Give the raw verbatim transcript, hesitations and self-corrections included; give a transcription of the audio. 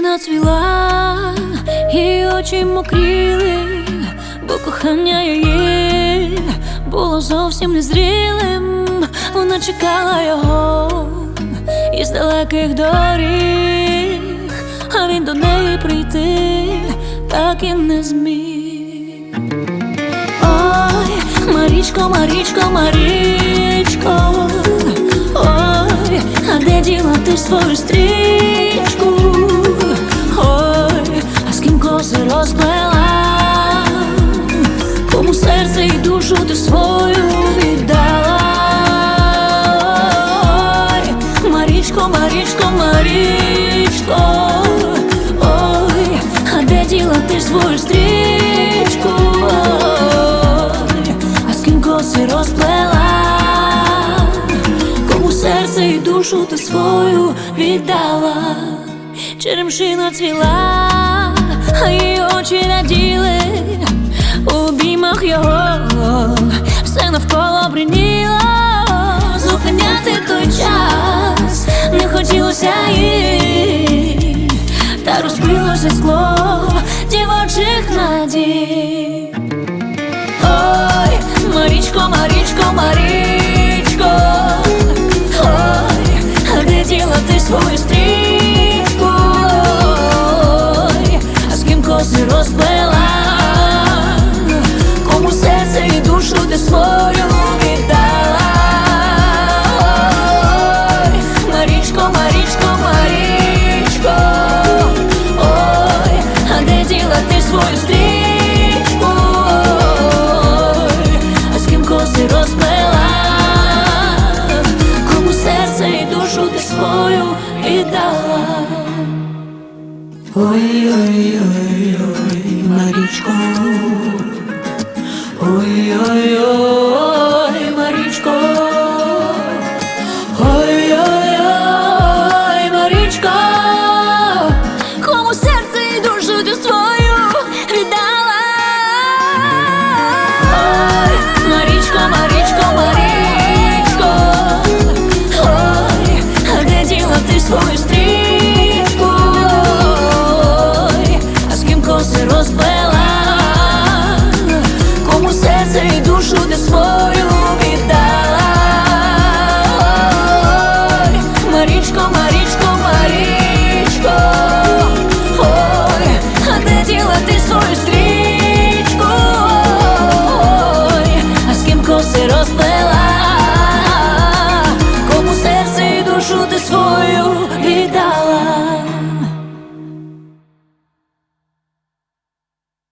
шина цвіла, її очі мокріли, бо кохання її було зовсім незрілим. Вона чекала його із далеких доріг, а він до неї прийти так і не зміг. Ой, Марічко, Марічко, Марічко, ой, а де діла ти свою стрічку? Ой, а з ким коси розплела, кому серце і душу ти свою віддала? Ой, Марічко, Марічко, Марічко, ой, а де діла ти свою стрічку? Ой, а з ким коси розплела, кому серце і душу ти свою віддала? Черемшина цвіла, а її очі раділи у обіймах його, все навколо бриніло. Зупиняти той час не хотілося їй, та розбилося скло дівочих надій. Ой, Марічко, Марічко, Марічко, ой, а де діла ти свою стрічку? Ой, а з ким коси розплела, кому серце і душу ти свою віддала? Ой, Марічко, Марічко, Марічко, ой, а де діла ти свою стрічку? Ой, а з ким коси розплела, кому серце і душу ти свою віддала? Ой, ой, ой, ой, Марічко, ой, ой, ой, Марічко, ой, ой, ой, Марічко, кому серце і душу ти свою віддала? ой, Марічко, Марічко, Марічко, ой, а де діла ти свою стрічку? Ой, а з ким коси розплела, кому серце і душу ти свою віддала? Ой, Марічко, Марічко, Марічко, ой, а де діла ти свою стрічку? Ой, а з ким коси розплела, кому серце і душу ти свою віддала?